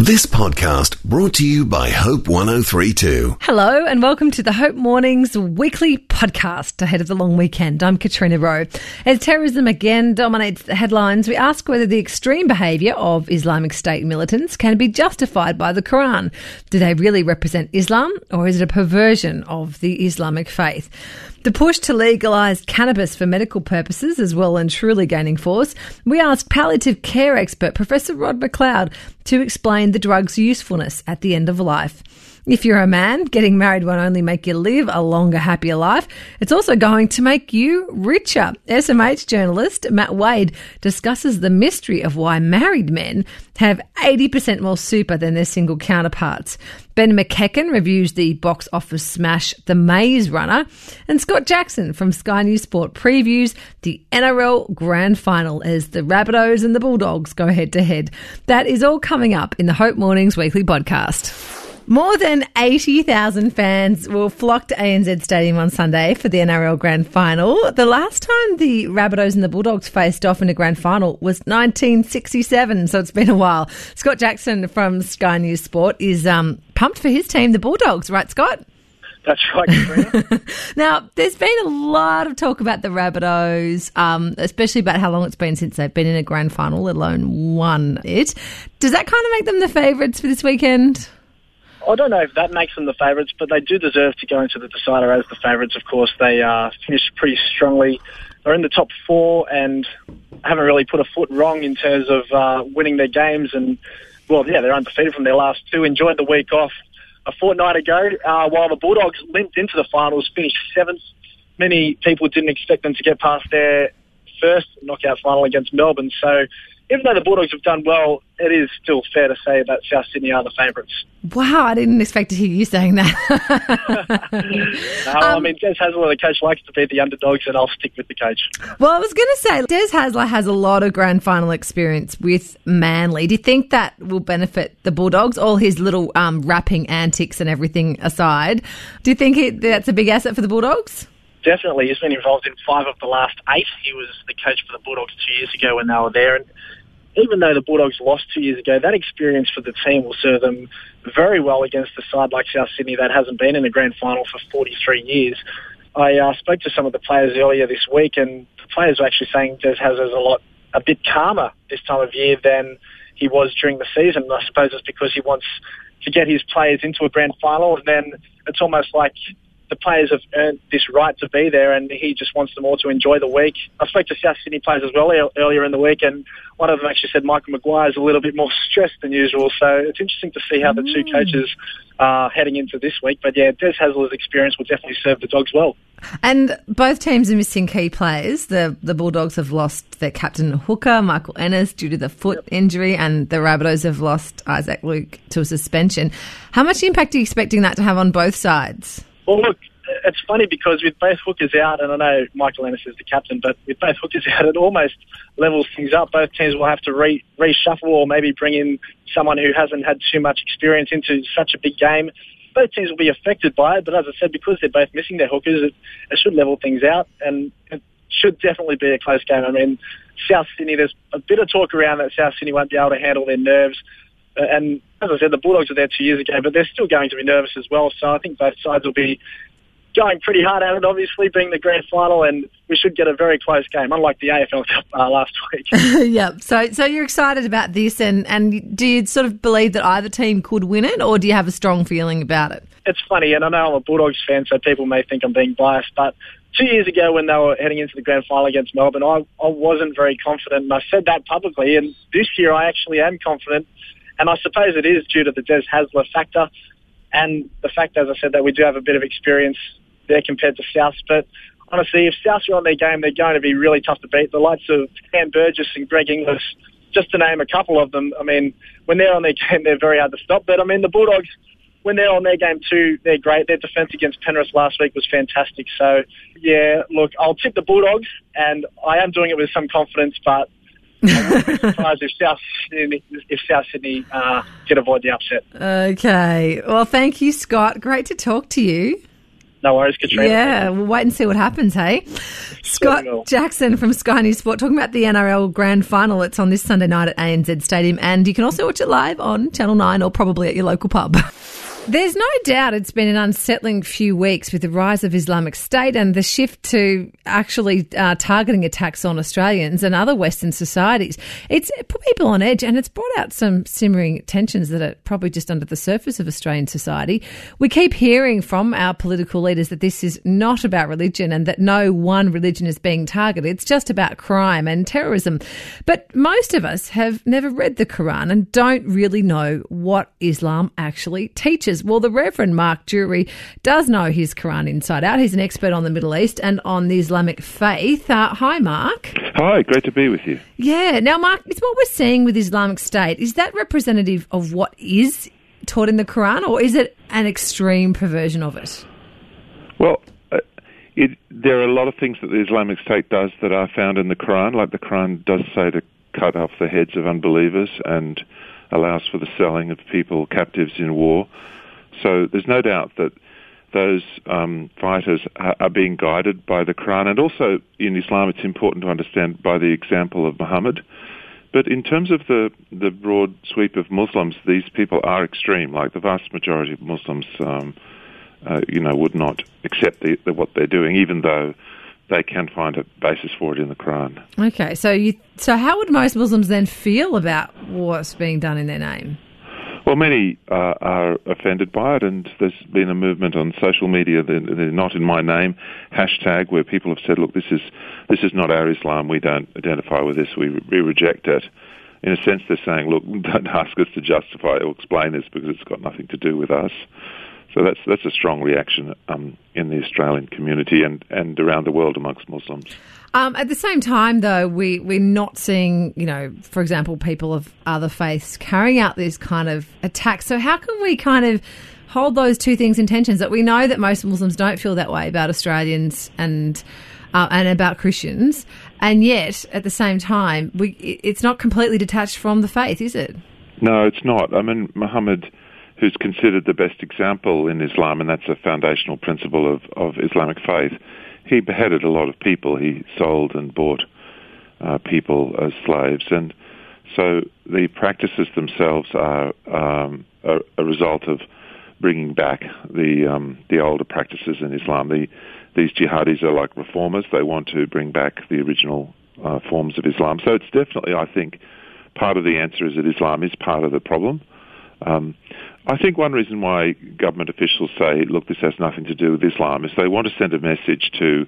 This podcast brought to you by Hope 103.2. Hello and welcome to the Hope Mornings weekly podcast ahead of the long weekend. I'm Katrina Rowe. As terrorism again dominates the headlines, we ask whether the extreme behaviour of Islamic State militants can be justified by the Quran. Do they really represent Islam, or is it a perversion of the Islamic faith? The push to legalise cannabis for medical purposes is well and truly gaining force. We asked palliative care expert Professor Rod McLeod to explain the drug's usefulness at the end of life. If you're a man, getting married won't only make you live a longer, happier life, it's also going to make you richer. SMH journalist Matt Wade discusses the mystery of why married men have 80% more super than their single counterparts. Ben McEachern reviews the box office smash The Maze Runner. And Scott Jackson from Sky News Sport previews the NRL Grand Final as the Rabbitohs and the Bulldogs go head-to-head. That is all coming up in the Hope Mornings weekly podcast. More than 80,000 fans will flock to ANZ Stadium on Sunday for the NRL Grand Final. The last time the Rabbitohs and the Bulldogs faced off in a Grand Final was 1967, so it's been a while. Scott Jackson from Sky News Sport is pumped for his team, the Bulldogs, right, Scott? That's right, Katrina. Now, there's been a lot of talk about the Rabbitohs, especially about how long it's been since they've been in a Grand Final, let alone won it. Does that kind of make them the favourites for this weekend? I don't know if that makes them the favourites, but they do deserve to go into the decider as the favourites, of course. They finished pretty strongly. They're in the top four and haven't really put a foot wrong in terms of winning their games. And, well, yeah, they're undefeated from their last two. Enjoyed the week off a fortnight ago, while the Bulldogs limped into the finals, finished seventh. Many people didn't expect them to get past their first knockout final against Melbourne. So even though the Bulldogs have done well, it is still fair to say that South Sydney are the favourites. Wow, I didn't expect to hear you saying that. I mean, Des Hasler, the coach, likes to beat the underdogs, and I'll stick with the coach. Well, I was going to say, Des Hasler has a lot of grand final experience with Manly. Do you think that will benefit the Bulldogs, all his little rapping antics and everything aside? Do you think that's a big asset for the Bulldogs? Definitely. He's been involved in 5 of the last 8. He was the coach for the Bulldogs 2 years ago when they were there. And even though the Bulldogs lost 2 years ago, that experience for the team will serve them very well against a side like South Sydney that hasn't been in a grand final for 43 years. I spoke to some of the players earlier this week, and the players were actually saying Des Hasler's a bit calmer this time of year than he was during the season. I suppose it's because he wants to get his players into a grand final, and then it's almost like the players have earned this right to be there, and he just wants them all to enjoy the week. I spoke to South Sydney players as well earlier in the week, and one of them actually said Michael Maguire is a little bit more stressed than usual. So it's interesting to see how the two coaches are heading into this week. But yeah, Des Hasler's experience will definitely serve the Dogs well. And both teams are missing key players. The Bulldogs have lost their captain hooker, Michael Ennis, due to the foot injury, and the Rabbitohs have lost Isaac Luke to a suspension. How much impact are you expecting that to have on both sides? Well, look, it's funny because with both hookers out, and I know Michael Ennis is the captain, but with both hookers out, it almost levels things up. Both teams will have to reshuffle or maybe bring in someone who hasn't had too much experience into such a big game. Both teams will be affected by it, but as I said, because they're both missing their hookers, it should level things out, and it should definitely be a close game. I mean, South Sydney, there's a bit of talk around that South Sydney won't be able to handle their nerves. And as I said, the Bulldogs were there 2 years ago, but they're still going to be nervous as well. So I think both sides will be going pretty hard at it, obviously, being the grand final, and we should get a very close game, unlike the AFL Cup last week. Yeah, so you're excited about this, and do you sort of believe that either team could win it, or do you have a strong feeling about it? It's funny, and I know I'm a Bulldogs fan, so people may think I'm being biased, but 2 years ago when they were heading into the grand final against Melbourne, I wasn't very confident, and I said that publicly, and this year I actually am confident. And I suppose it is due to the Des Hasler factor and the fact, as I said, that we do have a bit of experience there compared to South. But honestly, if South are on their game, they're going to be really tough to beat. The likes of Cam Burgess and Greg Inglis, just to name a couple of them, I mean, when they're on their game, they're very hard to stop. But, I mean, the Bulldogs, when they're on their game too, they're great. Their defence against Penrith last week was fantastic. So, yeah, look, I'll tip the Bulldogs, and I am doing it with some confidence, but I wouldn't be surprised if South Sydney did avoid the upset. Okay. Well, thank you, Scott. Great to talk to you. No worries, Katrina. Yeah, we'll wait and see what happens, hey? Scott Jackson from Sky News Sport talking about the NRL Grand Final. It's on this Sunday night at ANZ Stadium, and you can also watch it live on Channel 9 or probably at your local pub. There's no doubt it's been an unsettling few weeks with the rise of Islamic State and the shift to actually targeting attacks on Australians and other Western societies. It's put people on edge, and it's brought out some simmering tensions that are probably just under the surface of Australian society. We keep hearing from our political leaders that this is not about religion and that no one religion is being targeted. It's just about crime and terrorism. But most of us have never read the Quran and don't really know what Islam actually teaches. Well, the Reverend Mark Jury does know his Quran inside out. He's an expert on the Middle East and on the Islamic faith. Hi, Mark. Hi, great to be with you. Yeah. Now, Mark, it's what we're seeing with Islamic State. Is that representative of what is taught in the Quran, or is it an extreme perversion of it? Well, there are a lot of things that the Islamic State does that are found in the Quran, like the Quran does say to cut off the heads of unbelievers and allows for the selling of people captives in war. So there's no doubt that those fighters are being guided by the Quran. And also in Islam, it's important to understand by the example of Muhammad. But in terms of the broad sweep of Muslims, these people are extreme. Like the vast majority of Muslims, would not accept what they're doing, even though they can find a basis for it in the Quran. Okay, so how would most Muslims then feel about what's being done in their name? Well, many are offended by it, and there's been a movement on social media, the Not In My Name hashtag, where people have said, look, this is not our Islam, we don't identify with this, we reject it. In a sense, they're saying, look, don't ask us to justify or explain this because it's got nothing to do with us. So that's a strong reaction in the Australian community and around the world amongst Muslims. At the same time, though, we're not seeing, for example, people of other faiths carrying out this kind of attack. So how can we kind of hold those two things in tension? That we know that most Muslims don't feel that way about Australians and about Christians, and yet at the same time, it's not completely detached from the faith, is it? No, it's not. I mean, Muhammad, who's considered the best example in Islam, and that's a foundational principle of Islamic faith, he beheaded a lot of people. He sold and bought people as slaves. And so the practices themselves are a result of bringing back the older practices in Islam. These jihadis are like reformers. They want to bring back the original forms of Islam. So it's definitely, I think, part of the answer is that Islam is part of the problem. I think one reason why government officials say, look, this has nothing to do with Islam, is they want to send a message to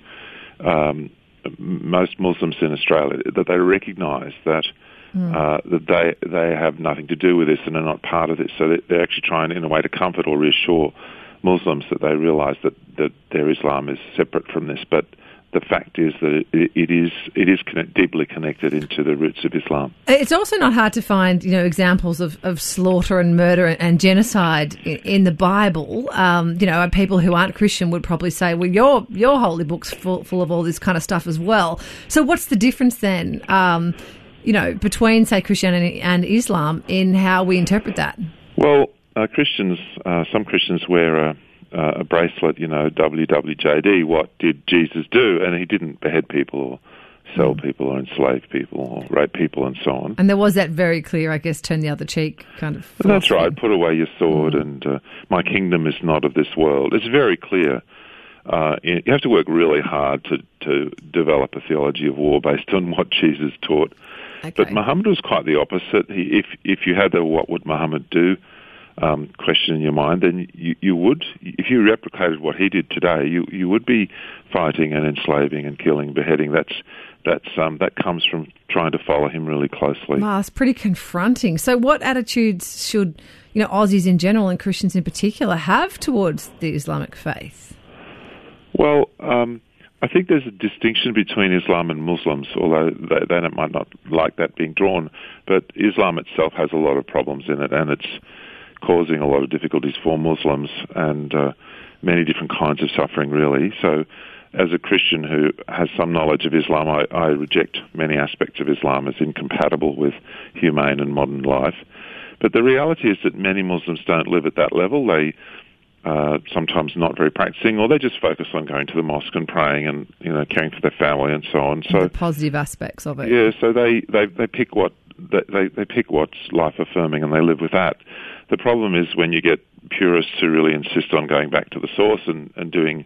most Muslims in Australia that they recognise that they have nothing to do with this and are not part of this. So they're actually trying, in a way, to comfort or reassure Muslims that they realise that their Islam is separate from this. But the fact is that it is deeply connected into the roots of Islam. It's also not hard to find, examples of slaughter and murder and genocide in the Bible. People who aren't Christian would probably say, well, your holy book's full of all this kind of stuff as well. So what's the difference then, between, say, Christianity and Islam in how we interpret that? Well, some Christians wear a bracelet, WWJD, what did Jesus do? And he didn't behead people or sell people or enslave people or rape people and so on. And there was that very clear, I guess, turn the other cheek kind of... That's right, put away your sword and my kingdom is not of this world. It's very clear. You have to work really hard to develop a theology of war based on what Jesus taught. Okay. But Muhammad was quite the opposite. If you had the what would Muhammad do question in your mind, then you would, if you replicated what he did today, you would be fighting and enslaving and killing, beheading. That comes from trying to follow him really closely. Wow, it's pretty confronting. So what attitudes should, Aussies in general and Christians in particular have towards the Islamic faith? Well, I think there's a distinction between Islam and Muslims, although they might not like that being drawn. But Islam itself has a lot of problems in it, and it's causing a lot of difficulties for Muslims and many different kinds of suffering, really. So as a Christian who has some knowledge of Islam, I reject many aspects of Islam as incompatible with humane and modern life. But the reality is that many Muslims don't live at that level. They sometimes not very practicing, or they just focus on going to the mosque and praying and, caring for their family and so on. So the positive aspects of it. Yeah, so they pick they pick what's life affirming and they live with that. The problem is when you get purists who really insist on going back to the source and doing,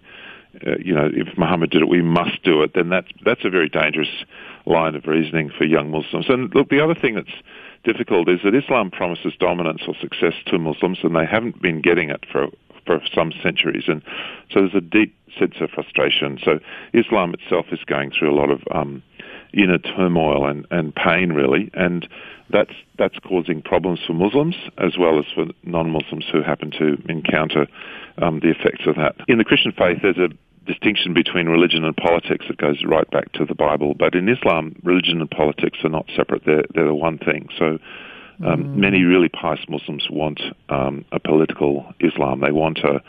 if Muhammad did it, we must do it, then that's a very dangerous line of reasoning for young Muslims. And look, the other thing that's difficult is that Islam promises dominance or success to Muslims, and they haven't been getting it for some centuries. And so there's a deep sense of frustration. So Islam itself is going through a lot of inner turmoil and pain, really, and that's causing problems for Muslims as well as for non-Muslims who happen to encounter the effects of that. In the Christian faith, there's a distinction between religion and politics that goes right back to the Bible. But in Islam, religion and politics are not separate. They're the one thing. So many really pious Muslims want a political Islam. They want a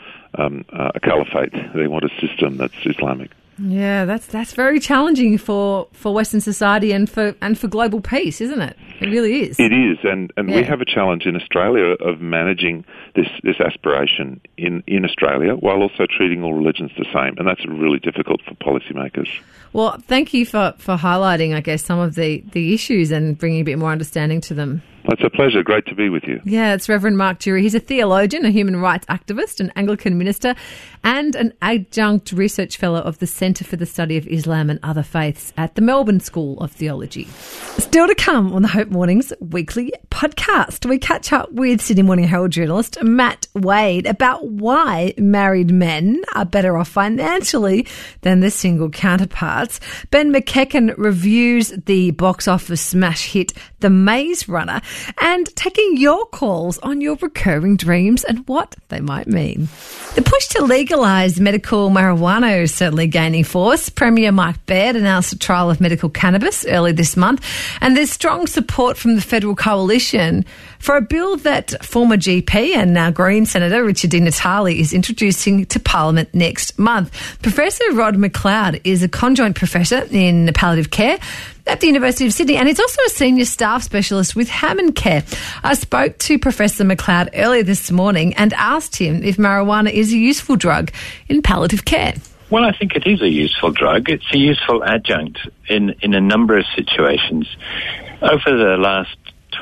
caliphate. They want a system that's Islamic. Yeah, that's very challenging for Western society and for global peace, isn't it? It really is. It is, and we have a challenge in Australia of managing this aspiration in Australia while also treating all religions the same, and that's really difficult for policymakers. Well, thank you for highlighting, I guess, some of the issues and bringing a bit more understanding to them. It's a pleasure. Great to be with you. Yeah, it's Reverend Mark Durie. He's a theologian, a human rights activist, an Anglican minister, and an adjunct research fellow of the Centre for the Study of Islam and Other Faiths at the Melbourne School of Theology. Still to come on the Hope Mornings weekly podcast, we catch up with Sydney Morning Herald journalist Matt Wade about why married men are better off financially than their single counterparts. Ben McEachern reviews the box office smash hit The Maze Runner, and taking your calls on your recurring dreams and what they might mean. The push to legalise medical marijuana is certainly gaining force. Premier Mike Baird announced a trial of medical cannabis early this month, and there's strong support from the federal coalition for a bill that former GP and now Green Senator Richard Di Natale is introducing to Parliament next month. Professor Rod McLeod is a conjoint professor in palliative care at the University of Sydney, and he's also a senior staff specialist with Hammond Care. I spoke to Professor McLeod earlier this morning and asked him if marijuana is a useful drug in palliative care. Well, I think it is a useful drug. It's a useful adjunct in a number of situations. Over the last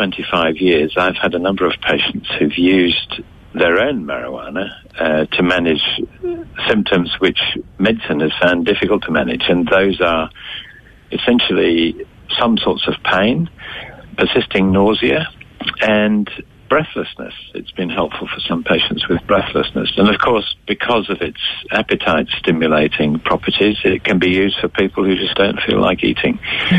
25 years, I've had a number of patients who've used their own marijuana to manage symptoms which medicine has found difficult to manage, and those are essentially some sorts of pain, persisting nausea, and breathlessness. It's been helpful for some patients with breathlessness. And of course, because of its appetite-stimulating properties, it can be used for people who just don't feel like eating.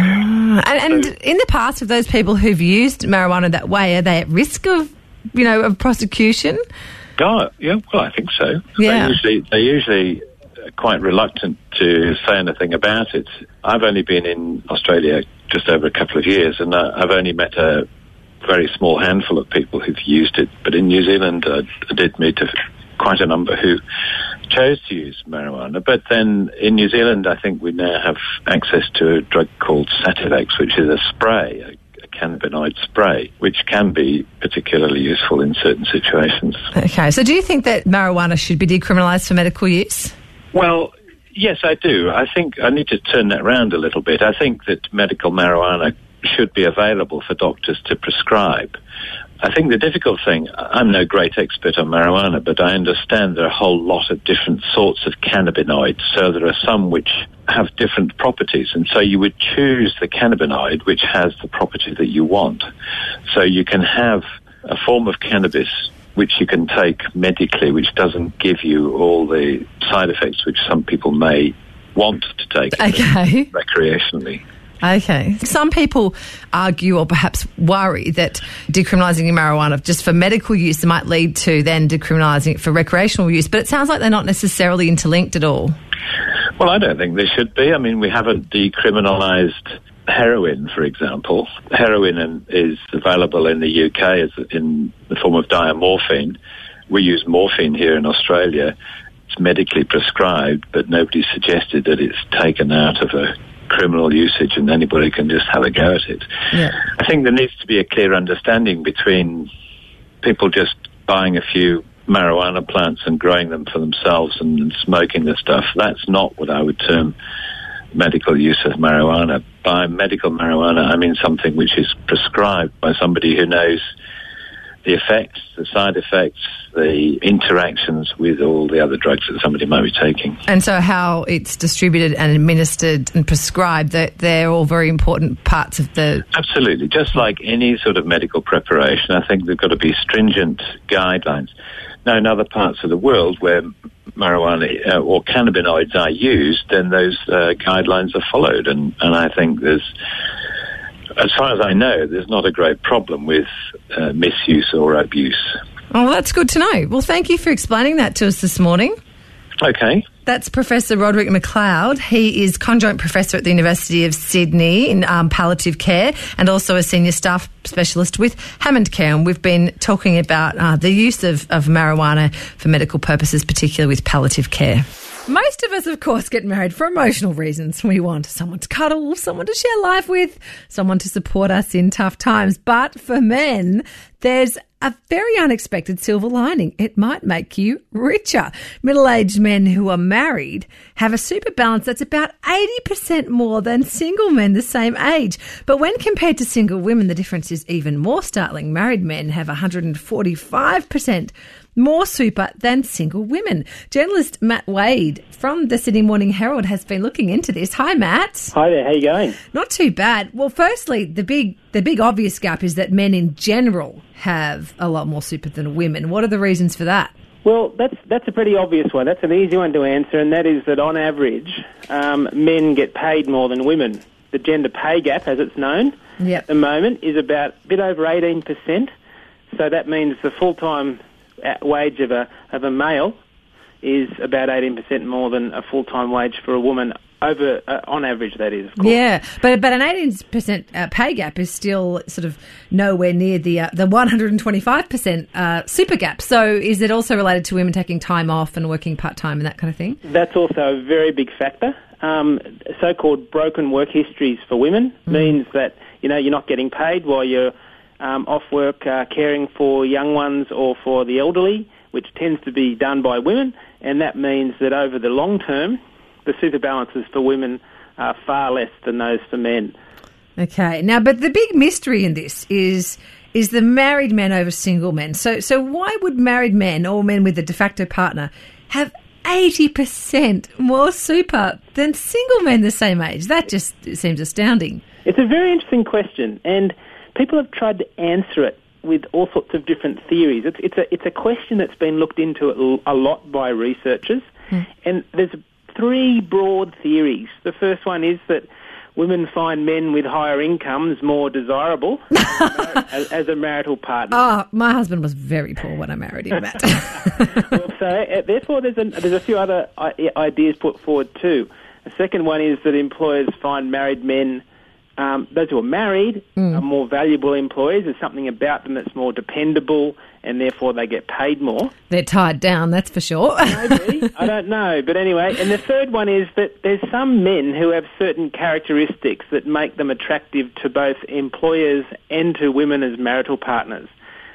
And in the past, of those people who've used marijuana that way, are they at risk of prosecution? Oh, yeah, well, I think so. Yeah. They usually quite reluctant to say anything about it. I've only been in Australia just over a couple of years, and I've only met a very small handful of people who've used it. But in New Zealand, I did meet quite a number who chose to use marijuana. But then in New Zealand, I think we now have access to a drug called Sativex, which is a spray, a cannabinoid spray, which can be particularly useful in certain situations. Okay, so do you think that marijuana should be decriminalised for medical use? Well, yes, I do. I think I need to turn that around a little bit. I think that medical marijuana should be available for doctors to prescribe. I think the difficult thing, I'm no great expert on marijuana, but I understand there are a whole lot of different sorts of cannabinoids. So there are some which have different properties, and so you would choose the cannabinoid which has the property that you want. So you can have a form of cannabis which you can take medically, which doesn't give you all the side effects which some people may want to take recreationally. Okay. Some people argue or perhaps worry that decriminalising marijuana just for medical use might lead to then decriminalising it for recreational use, but it sounds like they're not necessarily interlinked at all. Well, I don't think they should be. I mean, we haven't decriminalised heroin, for example. Heroin is available in the UK as in the form of diamorphine. We use morphine here in Australia. It's medically prescribed, but nobody suggested that it's taken out of a criminal usage and anybody can just have a go at it. Yeah. I think there needs to be a clear understanding between people just buying a few marijuana plants and growing them for themselves and smoking the stuff. That's not what I would term medical use of marijuana. By medical marijuana, I mean something which is prescribed by somebody who knows the effects, the side effects, the interactions with all the other drugs that somebody might be taking. And so how it's distributed and administered and prescribed, they're all very important parts of the... Absolutely. Just like any sort of medical preparation, I think there've got to be stringent guidelines. Now, in other parts of the world where marijuana or cannabinoids are used, then those guidelines are followed. And I think there's... As far as I know, there's not a great problem with misuse or abuse. Oh, well, that's good to know. Well, thank you for explaining that to us this morning. Okay. That's Professor Roderick McLeod. He is conjoint professor at the University of Sydney in palliative care and also a senior staff specialist with Hammond Care. And we've been talking about the use of marijuana for medical purposes, particularly with palliative care. Most of us, of course, get married for emotional reasons. We want someone to cuddle, someone to share life with, someone to support us in tough times. But for men, there's a very unexpected silver lining. It might make you richer. Middle-aged men who are married have a super balance that's about 80% more than single men the same age. But when compared to single women, the difference is even more startling. Married men have 145% more super than single women. Journalist Matt Wade from the Sydney Morning Herald has been looking into this. Hi, Matt. Hi there. How you going? Not too bad. Well, firstly, the big obvious gap is that men in general have a lot more super than women. What are the reasons for that? Well, that's a pretty obvious one. That's an easy one to answer, and that is that on average, men get paid more than women. The gender pay gap, as it's known, at the moment, is about a bit over 18%. So that means the full-time wage of a male is about 18% more than a full-time wage for a woman over on average, that is, of course. Yeah, but an 18% pay gap is still sort of nowhere near the 125% super gap. So is it also related to women taking time off and working part-time and that kind of thing? That's also a very big factor. So-called broken work histories for women means that, you're not getting paid while you're off work caring for young ones or for the elderly, which tends to be done by women, and that means that over the long term, the super balances for women are far less than those for men. Okay. Now, but the big mystery in this is the married men over single men. So why would married men or men with a de facto partner have 80% more super than single men the same age? That just seems astounding. It's a very interesting question, and people have tried to answer it with all sorts of different theories. It's a question that's been looked into a lot by researchers, and there's 3 broad theories. The first one is that women find men with higher incomes more desirable as a marital partner. Oh, my husband was very poor when I married him, Matt. Well, so therefore there's a few other ideas put forward too. The second one is that employers find married men, those who are married, are more valuable employees. There's something about them that's more dependable, and therefore they get paid more. They're tied down, that's for sure. Maybe. I don't know. But anyway, and the third one is that there's some men who have certain characteristics that make them attractive to both employers and to women as marital partners.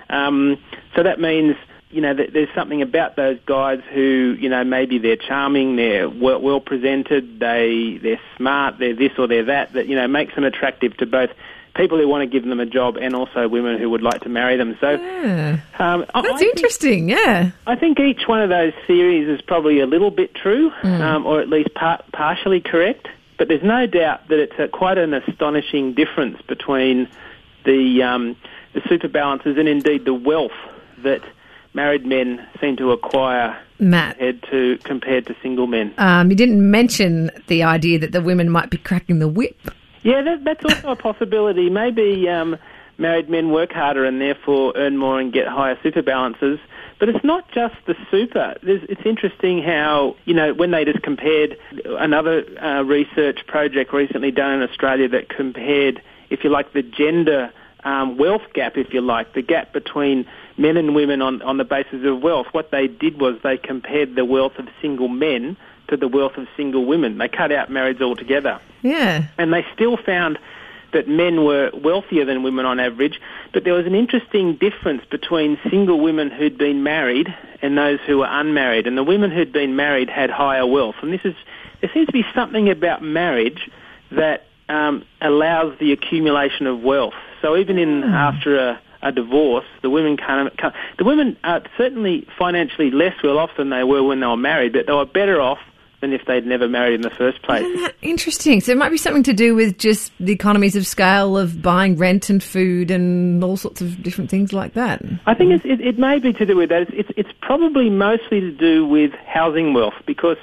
So that means, that there's something about those guys who, maybe they're charming, they're well presented, they're smart, they're this or they're that makes them attractive to both people who want to give them a job and also women who would like to marry them. So that's interesting, yeah. I think each one of those theories is probably a little bit true, or at least partially correct, but there's no doubt that it's quite an astonishing difference between the super balances and indeed the wealth that married men seem to acquire, Matt, compared to single men. You didn't mention the idea that the women might be cracking the whip. Yeah, that's also a possibility. Maybe married men work harder and therefore earn more and get higher super balances. But it's not just the super. It's interesting how, when they just compared another research project recently done in Australia that compared, if you like, the gender wealth gap, if you like, the gap between men and women on the basis of wealth. What they did was they compared the wealth of single men to the wealth of single women. They cut out marrieds altogether. Yeah. And they still found that men were wealthier than women on average, but there was an interesting difference between single women who'd been married and those who were unmarried. And the women who'd been married had higher wealth. And there seems to be something about marriage that allows the accumulation of wealth. So even after a divorce, the women are certainly financially less well off than they were when they were married, but they were better off than if they'd never married in the first place. Isn't that interesting? So it might be something to do with just the economies of scale of buying rent and food and all sorts of different things like that. I think it may be to do with that. It's probably mostly to do with housing wealth, because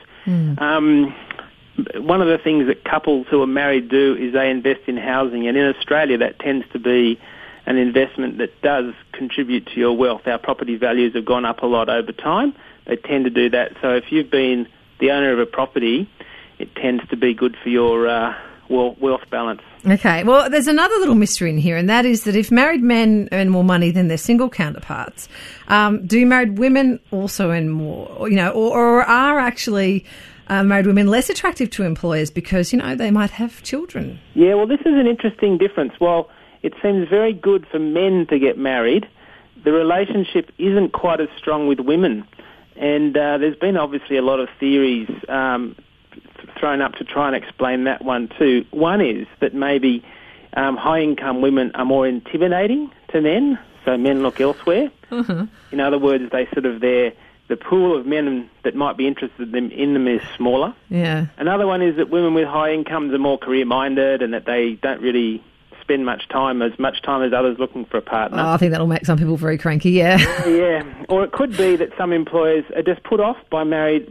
one of the things that couples who are married do is they invest in housing, and in Australia that tends to be an investment that does contribute to your wealth. Our property values have gone up a lot over time. They tend to do that. So if you've been the owner of a property, it tends to be good for your wealth balance. Okay, well, there's another little mystery in here, and that is that if married men earn more money than their single counterparts, do married women also earn more? Or are actually married women less attractive to employers because, they might have children? Yeah, well, this is an interesting difference. While it seems very good for men to get married, the relationship isn't quite as strong with women. And there's been obviously a lot of theories thrown up to try and explain that one too. One is that maybe high-income women are more intimidating to men, so men look elsewhere. Mm-hmm. In other words, the pool of men that might be interested in them is smaller. Yeah. Another one is that women with high incomes are more career-minded and that they don't really spend much time as others looking for a partner. Oh, I think that'll make some people very cranky, yeah. Yeah. Or it could be that some employers are just put off by married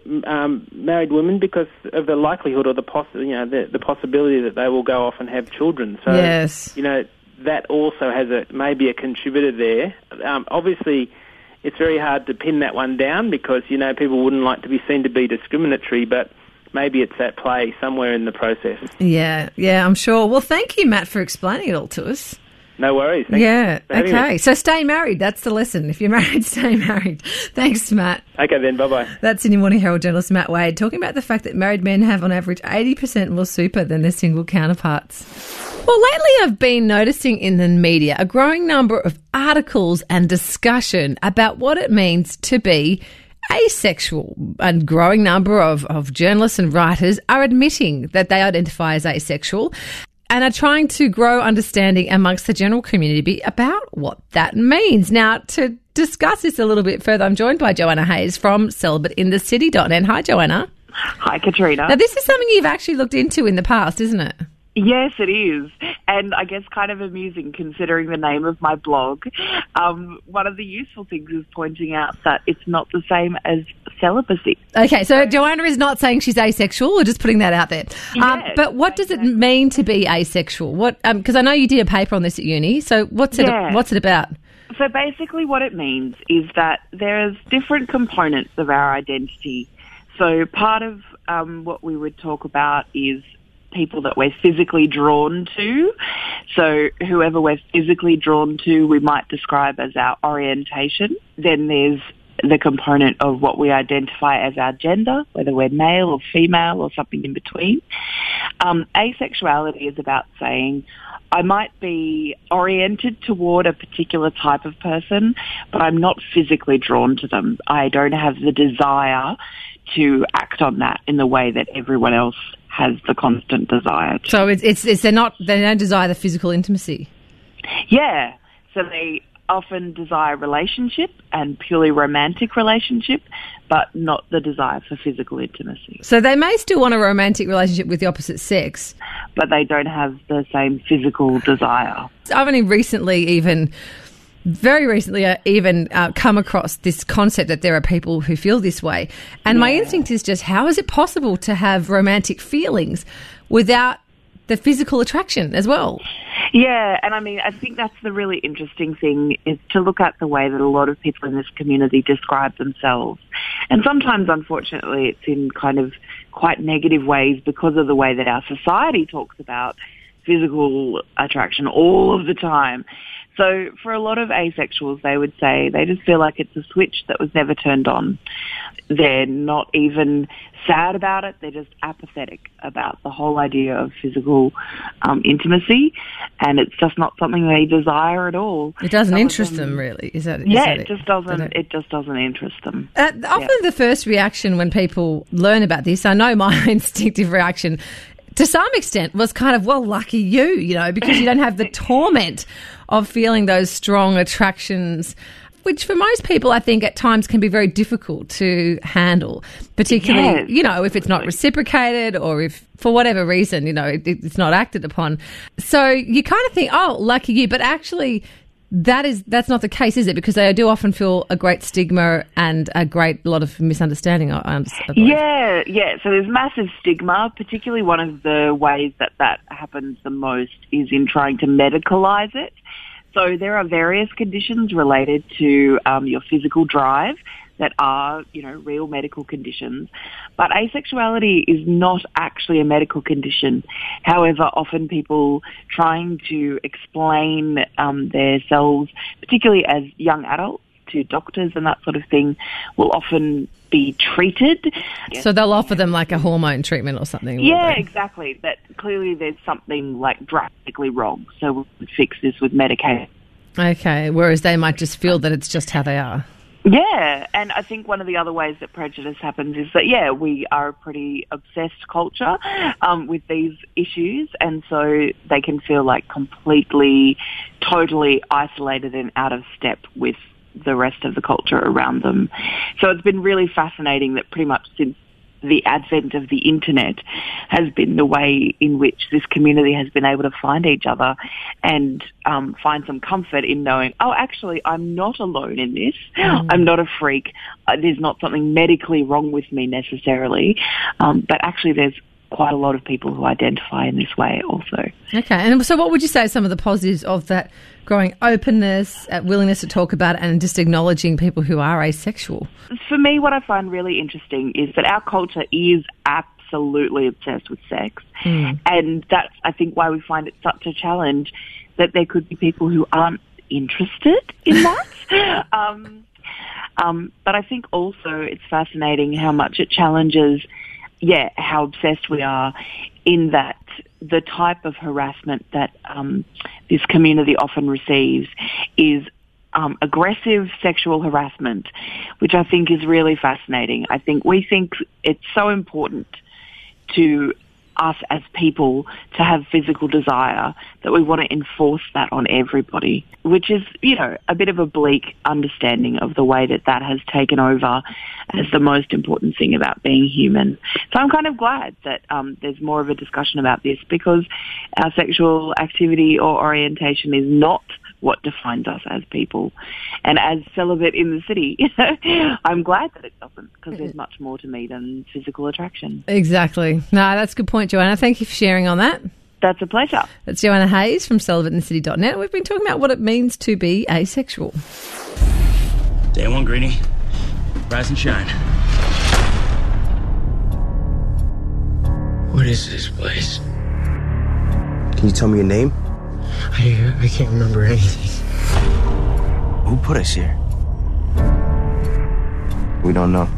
women because of the likelihood or the possibility that they will go off and have children. So, yes. That also has maybe a contributor there. Obviously, it's very hard to pin that one down because, people wouldn't like to be seen to be discriminatory, but maybe it's at play somewhere in the process. Yeah, I'm sure. Well, thank you, Matt, for explaining it all to us. No worries. Thanks for having me. So stay married. That's the lesson. If you're married, stay married. Thanks, Matt. Okay, then. Bye-bye. That's Sydney Morning Herald journalist Matt Wade talking about the fact that married men have on average 80% more super than their single counterparts. Well, lately I've been noticing in the media a growing number of articles and discussion about what it means to be asexual. A growing number of journalists and writers are admitting that they identify as asexual and are trying to grow understanding amongst the general community about what that means. Now, to discuss this a little bit further, I'm joined by Joanna Hayes from celibateinthecity.net. Hi, Joanna. Hi, Katrina. Now, this is something you've actually looked into in the past, isn't it? Yes, it is. And I guess kind of amusing considering the name of my blog. One of the useful things is pointing out that it's not the same as celibacy. Okay, so Joanna is not saying she's asexual. We're just putting that out there. Yes, but what does it mean to be asexual? What? Because I know you did a paper on this at uni. So what's it about? So basically what it means is that there's different components of our identity. So part of what we would talk about is people that we're physically drawn to. So whoever we're physically drawn to, we might describe as our orientation. Then there's the component of what we identify as our gender, whether we're male or female or something in between. Asexuality is about saying, I might be oriented toward a particular type of person, but I'm not physically drawn to them. I don't have the desire to act on that in the way that everyone else has the constant desire to. So they don't desire the physical intimacy. Yeah. So they often desire relationship and purely romantic relationship, but not the desire for physical intimacy. So they may still want a romantic relationship with the opposite sex, but they don't have the same physical desire. I've only very recently come across this concept that there are people who feel this way. And my instinct is just, how is it possible to have romantic feelings without the physical attraction as well? Yeah, and I think that's the really interesting thing, is to look at the way that a lot of people in this community describe themselves. And sometimes, unfortunately, it's in kind of quite negative ways because of the way that our society talks about physical attraction all of the time. So for a lot of asexuals, they would say they just feel like it's a switch that was never turned on. They're not even sad about it. They're just apathetic about the whole idea of physical intimacy, and it's just not something they desire at all. It doesn't interest them, really. Is that it just doesn't. It just doesn't interest them. Often the first reaction when people learn about this, I know my instinctive reaction to some extent was kind of, well, lucky you, because you don't have the torment of feeling those strong attractions, which for most people I think at times can be very difficult to handle, particularly, if it's not reciprocated or if for whatever reason, it's not acted upon. So you kind of think, oh, lucky you, but actually that's not the case, is it? Because they do often feel a great stigma and a lot of misunderstanding. I believe. Yeah. So there's massive stigma. Particularly, one of the ways that happens the most is in trying to medicalise it. So there are various conditions related to your physical drive that are, real medical conditions. But asexuality is not actually a medical condition. However, often people trying to explain themselves, particularly as young adults, to doctors and that sort of thing, will often be treated. So they'll offer them like a hormone treatment or something? Yeah, exactly. That clearly there's something like drastically wrong. So we'll fix this with medication. Okay, whereas they might just feel that it's just how they are. Yeah, and I think one of the other ways that prejudice happens is that, we are a pretty obsessed culture with these issues, and so they can feel like completely, totally isolated and out of step with the rest of the culture around them. So it's been really fascinating that pretty much since the advent of the internet has been the way in which this community has been able to find each other and find some comfort in knowing, oh, actually, I'm not alone in this. I'm not a freak. There's not something medically wrong with me necessarily. But actually, there's quite a lot of people who identify in this way also. Okay. And so what would you say are some of the positives of that growing openness, willingness to talk about it, and just acknowledging people who are asexual? For me, what I find really interesting is that our culture is absolutely obsessed with sex. And that's, I think, why we find it such a challenge that there could be people who aren't interested in that. But I think also it's fascinating how much it challenges how obsessed we are in that the type of harassment that this community often receives is aggressive sexual harassment, which I think is really fascinating. I think we think it's so important to us as people to have physical desire that we want to enforce that on everybody, which is, a bit of a bleak understanding of the way that has taken over as the most important thing about being human. So I'm kind of glad that there's more of a discussion about this, because our sexual activity or orientation is not what defines us as people. And as celibate in the city, I'm glad that it doesn't, because there's much more to me than physical attraction. Exactly. No, that's a good point, Joanna. Thank you for sharing on that. That's a pleasure. That's Joanna Hayes from celibateinthecity.net. We've been talking about what it means to be asexual. Day one, Greenie. Rise and shine. What is this place? Can you tell me your name? I can't remember anything. Who put us here? We don't know.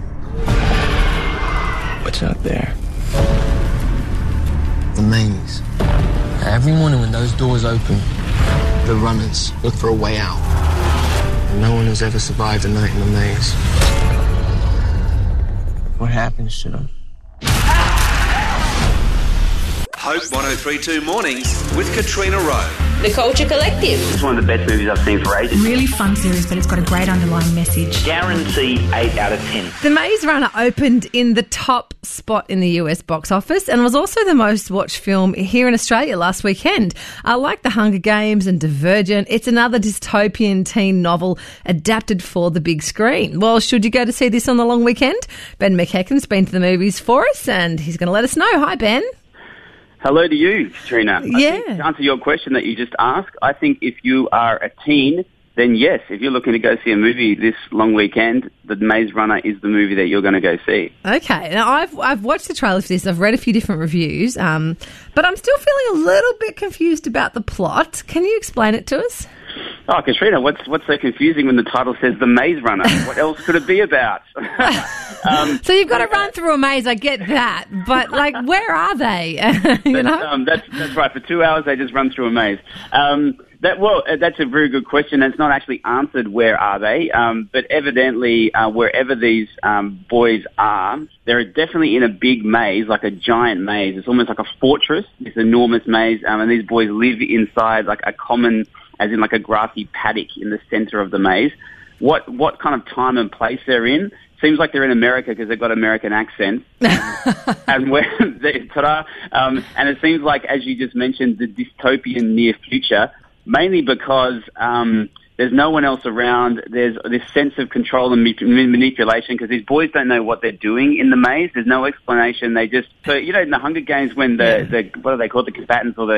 What's out there? The maze. Every morning when those doors open, The runners look for a way out. And no one has ever survived a night in the maze. what happens to them? Hope 103.2 Mornings with Katrina Rowe. The Culture Collective. It's one of the best movies I've seen for ages. Really fun series, but it's got a great underlying message. Guaranteed 8 out of 10. The Maze Runner opened in the top spot in the US box office and was also the most watched film here in Australia last weekend. Like The Hunger Games and Divergent, it's another dystopian teen novel adapted for the big screen. Well, should you go to see this on the long weekend? Ben McEachin's been to the movies for us and he's going to let us know. Hi, Ben. Hello to you, Katrina. I think to answer your question that you just asked, I think if you are a teen, then yes, if you're looking to go see a movie this long weekend, The Maze Runner is the movie that you're going to go see. Okay. Now, I've watched the trailer for this. I've read a few different reviews, but I'm still feeling a little bit confused about the plot. Can you explain it to us? Oh, Katrina, what's so confusing when the title says The Maze Runner? What else could it be about? So you've got to run through a maze, I get that. But, like, where are they? That's right. For 2 hours, they just run through a maze. That's a very good question. It's not actually answered where are they, but evidently wherever these boys are, they're definitely in a big maze, like a giant maze. It's almost like a fortress, this enormous maze, and these boys live inside like a common, as in like a grassy paddock in the centre of the maze. What kind of time and place they're in? Seems like they're in America because they've got American accents. And and it seems like, as you just mentioned, the dystopian near future, mainly because there's no one else around. There's this sense of control and manipulation because these boys don't know what they're doing in the maze. There's no explanation. They just, in the Hunger Games when the what are they called, the combatants or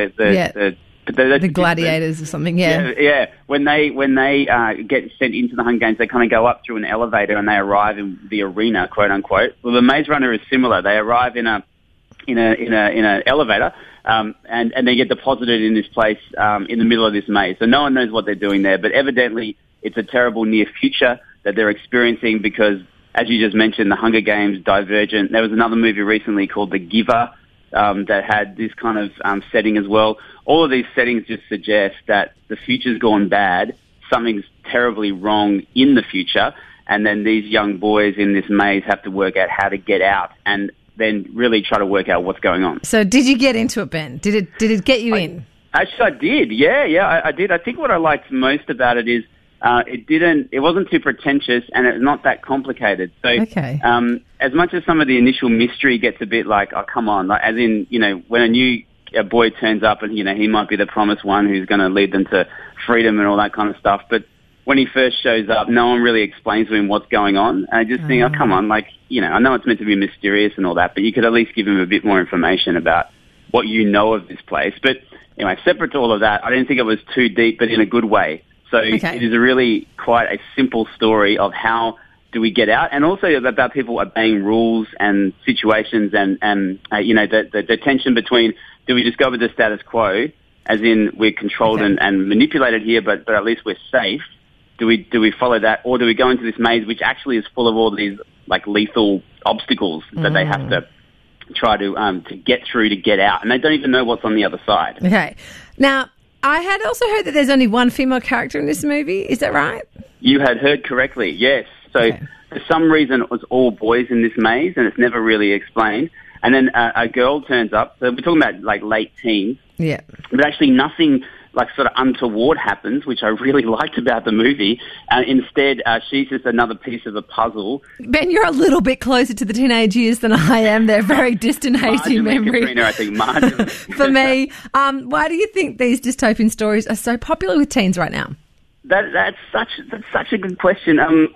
the gladiators or something, yeah. When they get sent into the Hunger Games, they kind of go up through an elevator and they arrive in the arena, quote unquote. Well, the Maze Runner is similar. They arrive in an elevator, and they get deposited in this place in the middle of this maze. So no one knows what they're doing there, but evidently it's a terrible near future that they're experiencing because, as you just mentioned, the Hunger Games, Divergent. There was another movie recently called The Giver that had this kind of setting as well. All of these settings just suggest that the future's gone bad, something's terribly wrong in the future, and then these young boys in this maze have to work out how to get out and then really try to work out what's going on. So did you get into it, Ben? Did it get you in? Actually, I did. Yeah, I did. I think what I liked most about it is it wasn't too pretentious and it's not that complicated. So, okay. As much as some of the initial mystery gets a bit like, oh, come on, like, as in, when a boy turns up and, he might be the promised one who's going to lead them to freedom and all that kind of stuff. But when he first shows up, no one really explains to him what's going on. And I just think, oh, come on, like, I know it's meant to be mysterious and all that, but you could at least give him a bit more information about what you know of this place. But anyway, separate to all of that, I didn't think it was too deep, but in a good way. So It is a really quite a simple story of how do we get out, and also about people obeying rules and situations and the tension between, do we just go with the status quo, as in we're controlled and manipulated here, but at least we're safe. Do we follow that, or do we go into this maze which actually is full of all these like lethal obstacles that they have to try to get through to get out, and they don't even know what's on the other side. Okay. Now, I had also heard that there's only one female character in this movie. Is that right? You had heard correctly, yes. So for some reason it was all boys in this maze, and it's never really explained. And then a girl turns up. So we're talking about like late teens. Yeah. But actually nothing like sort of untoward happens, which I really liked about the movie. Instead, she's just another piece of a puzzle. Ben, you're a little bit closer to the teenage years than I am. They're very distant, hazy memory. Katrina, I think marginally. For me, why do you think these dystopian stories are so popular with teens right now? That's such a good question.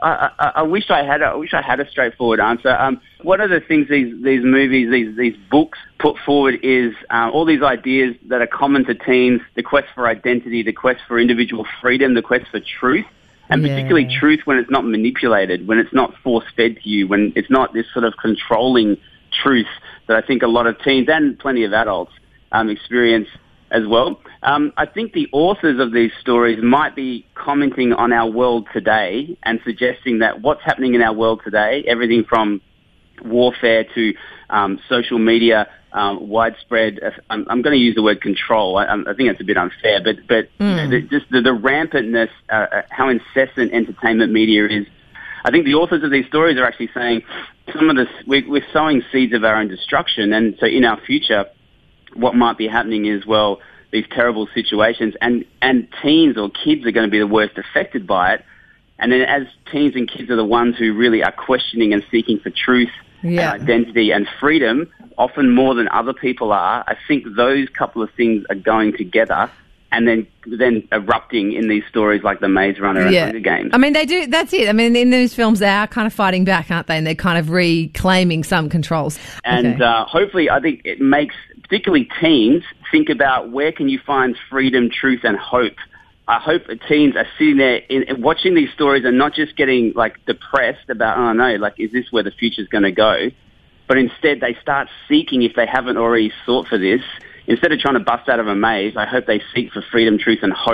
I wish I had a straightforward answer. One of the things these movies, these books put forward is all these ideas that are common to teens: the quest for identity, the quest for individual freedom, the quest for truth, and particularly truth when it's not manipulated, when it's not force-fed to you, when it's not this sort of controlling truth that I think a lot of teens and plenty of adults experience as well. I think the authors of these stories might be commenting on our world today and suggesting that what's happening in our world today, everything from warfare to social media, widespread, I'm going to use the word control. I think that's a bit unfair, but just the rampantness, how incessant entertainment media is. I think the authors of these stories are actually saying some of this, we're sowing seeds of our own destruction, and so in our future, what might be happening is, well, these terrible situations, and teens or kids are going to be the worst affected by it. And then as teens and kids are the ones who really are questioning and seeking for truth and identity and freedom, often more than other people are, I think those couple of things are going together and then erupting in these stories like The Maze Runner and Hunger Games. I mean, they do. That's it. I mean, in those films, they are kind of fighting back, aren't they? And they're kind of reclaiming some controls. And hopefully, I think it makes particularly teens think about where can you find freedom, truth, and hope. I hope teens are sitting there watching these stories and not just getting like depressed about, oh no, like is this where the future's going to go? But instead, they start seeking, if they haven't already sought for this. Instead of trying to bust out of a maze, I hope they seek for freedom, truth, and hope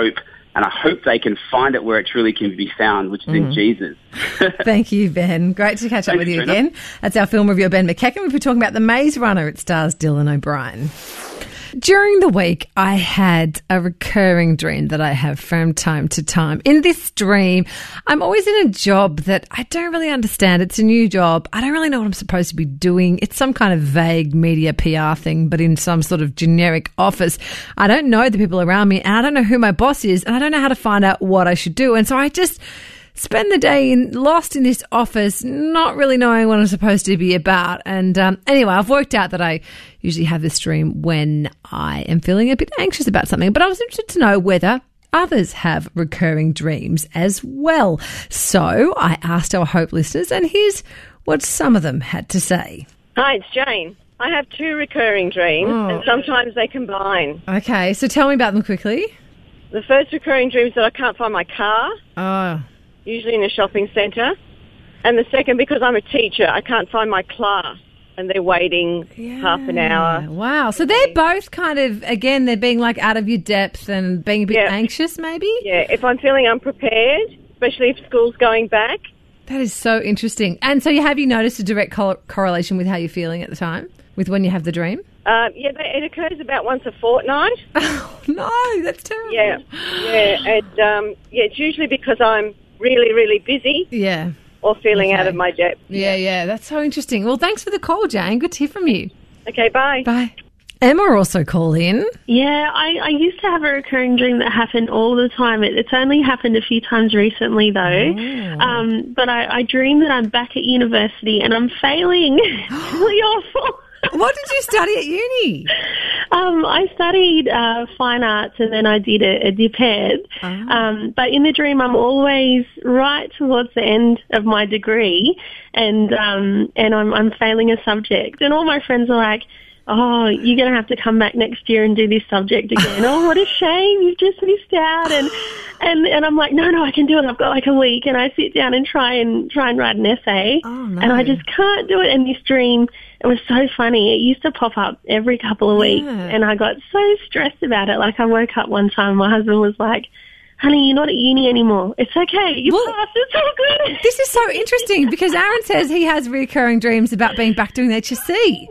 And I hope they can find it where it truly can be found, which is in Jesus. Thank you, Ben. Great to catch up with you again. That's our film reviewer, Ben McEachern. We've been talking about The Maze Runner. It stars Dylan O'Brien. During the week, I had a recurring dream that I have from time to time. In this dream, I'm always in a job that I don't really understand. It's a new job. I don't really know what I'm supposed to be doing. It's some kind of vague media PR thing, but in some sort of generic office. I don't know the people around me, and I don't know who my boss is, and I don't know how to find out what I should do. And so I just spend the day lost in this office, not really knowing what I'm supposed to be about. And anyway, I've worked out that I usually have this dream when I am feeling a bit anxious about something. But I was interested to know whether others have recurring dreams as well. So I asked our Hope listeners, and here's what some of them had to say. Hi, it's Jane. I have 2 recurring dreams, and sometimes they combine. Okay, so tell me about them quickly. The first recurring dream is that I can't find my car. Oh. Usually in a shopping centre. And the second, because I'm a teacher, I can't find my class and they're waiting half an hour. Wow. So they're both kind of, again, they're being like out of your depth and being a bit anxious maybe? Yeah, if I'm feeling unprepared, especially if school's going back. That is so interesting. And so have you noticed a direct correlation with how you're feeling at the time, with when you have the dream? It occurs about once a fortnight. Oh, no, that's terrible. Yeah, and it's usually because I'm really, really busy. Yeah. Or feeling out of my depth. Yeah, that's so interesting. Well, thanks for the call, Jane. Good to hear from you. Okay, bye. Bye. Emma also called in. Yeah, I used to have a recurring dream that happened all the time. It's only happened a few times recently, though. Oh. But I dream that I'm back at university and I'm failing. It's really awful. What did you study at uni? I studied fine arts and then I did a dip ed. But in the dream, I'm always right towards the end of my degree, and I'm failing a subject. And all my friends are like, "Oh, you're going to have to come back next year and do this subject again." Oh, what a shame! You've just missed out. And I'm like, no, I can do it. I've got like a week, and I sit down and try and write an essay, and I just can't do it. And this dream, it was so funny. It used to pop up every couple of weeks, and I got so stressed about it. Like I woke up one time, my husband was like, "Honey, you're not at uni anymore. It's okay. You passed. It's all good." This is so interesting because Aaron says he has recurring dreams about being back doing HSC.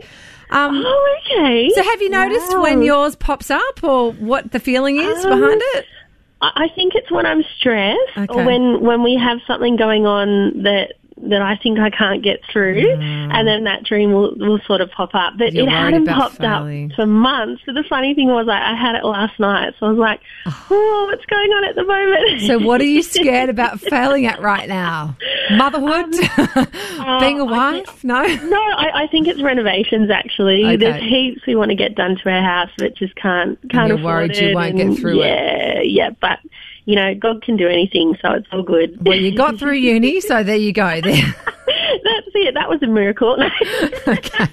Okay. So have you noticed when yours pops up or what the feeling is behind it? I think it's when I'm stressed or when we have something going on that I think I can't get through, and then that dream will sort of pop up. But it hadn't popped up for months. So the funny thing was I had it last night, so I was like, oh, what's going on at the moment? So what are you scared about failing at right now? Motherhood? Being a wife? No, I think it's renovations, actually. Okay. There's heaps we want to get done to our house, but just can't afford it. You're worried you won't get through it. Yeah, but you know, God can do anything, so it's all good. Well, you got through uni, so there you go. There. That's it. That was a miracle. Okay.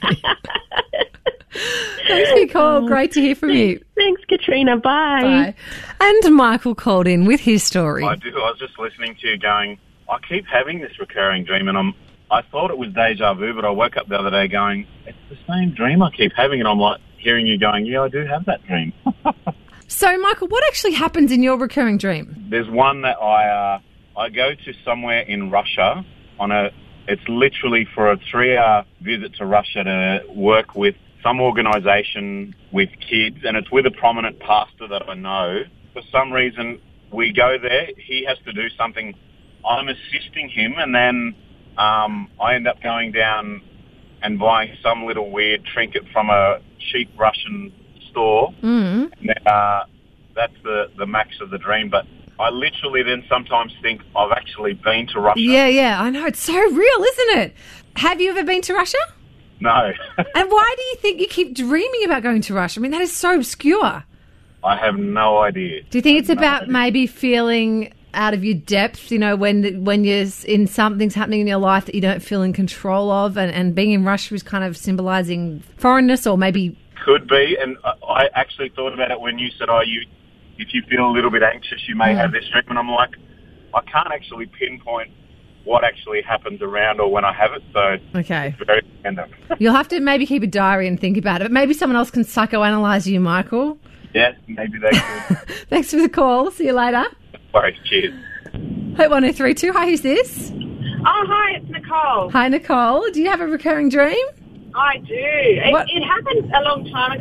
Thanks for your call. Great to hear from you. Thanks, Katrina. Bye. And Michael called in with his story. I do. I was just listening to you going, I keep having this recurring dream, and I thought it was deja vu, but I woke up the other day going, it's the same dream I keep having, and I'm like hearing you going, yeah, I do have that dream. So, Michael, what actually happens in your recurring dream? There's one that I go to somewhere in Russia it's literally for a 3-hour visit to Russia to work with some organisation with kids, and it's with a prominent pastor that I know. For some reason, we go there, he has to do something, I'm assisting him, and then I end up going down and buying some little weird trinket from a cheap Russian store. And that's the max of the dream. But I literally then sometimes think I've actually been to Russia. Yeah, I know. It's so real, isn't it? Have you ever been to Russia? No. And why do you think you keep dreaming about going to Russia? I mean, that is so obscure. I have no idea. Do you think it's about maybe feeling out of your depth, you know, when you're in something's happening in your life that you don't feel in control of, and being in Russia is kind of symbolising foreignness, or maybe... Could be, and I actually thought about it when you said, if you feel a little bit anxious, you may have this dream, and I'm like, I can't actually pinpoint what actually happens around or when I have it, so okay. It's very random. You'll have to maybe keep a diary and think about it, but maybe someone else can psychoanalyse you, Michael. Yeah, maybe they could. Thanks for the call. See you later. Sorry, cheers. Hope 1032. Hi, who's this? Oh, hi, it's Nicole. Hi, Nicole. Do you have a recurring dream? I do. It happened a long time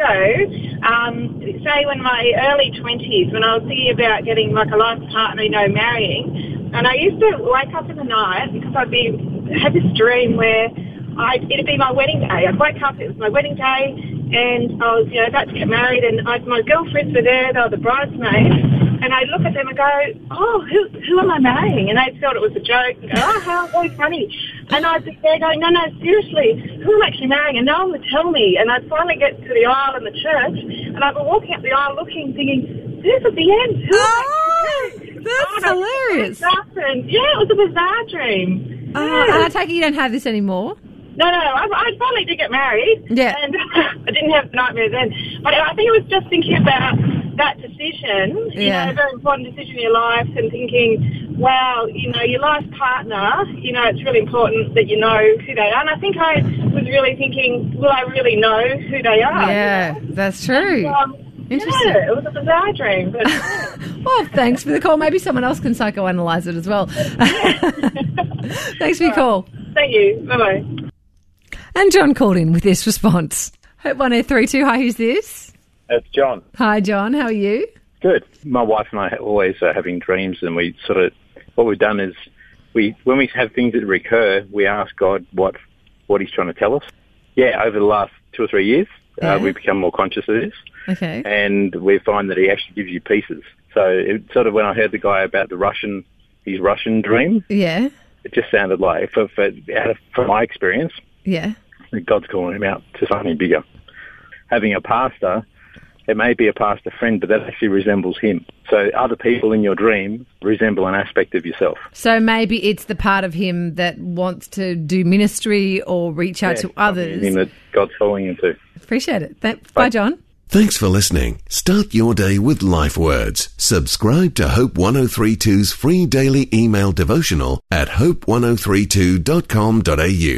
ago, say in my early 20s, when I was thinking about getting like a life partner, marrying. And I used to wake up in the night because had this dream where it'd be my wedding day. I'd wake up, it was my wedding day, and I was, about to get married, and my girlfriends were there, they were the bridesmaids. And I'd look at them and go, oh, who am I marrying? And they thought it was a joke. And go, oh, how very funny. And I'd be there going, no, seriously, who am I actually marrying? And no one would tell me. And I'd finally get to the aisle in the church, and I'd be walking up the aisle looking, thinking, who's at the end? Who am I marrying? That's hilarious. Yeah, it was a bizarre dream. And I take it you don't have this anymore? No, I finally did get married. Yeah. And I didn't have nightmares then. But I think it was just thinking about that decision, a very important decision in your life, and thinking, wow, your life partner, it's really important that you know who they are. And I think I was really thinking, will I really know who they are? Yeah, that's true. Interesting. Yeah, it was a bizarre dream. But well, thanks for the call. Maybe someone else can psychoanalyse it as well. Thanks for your call. Thank you. Bye-bye. And John called in with this response. Hope 1032. Hi, who's this? It's John. Hi, John. How are you? Good. My wife and I always are having dreams, and we what we've done is when we have things that recur, we ask God what He's trying to tell us. Yeah, over the last 2 or 3 years, we've become more conscious of this. Okay. And we find that He actually gives you pieces. So it sort of, when I heard the guy about his Russian dream, it just sounded like, from my experience, that God's calling him out to something bigger. Having a pastor, it may be a pastor friend, but that actually resembles him. So other people in your dream resemble an aspect of yourself. So maybe it's the part of him that wants to do ministry or reach out to others. Him that God's calling him to. Appreciate it. Bye, John. Thanks for listening. Start your day with Life Words. Subscribe to Hope 1032's free daily email devotional at hope1032.com.au.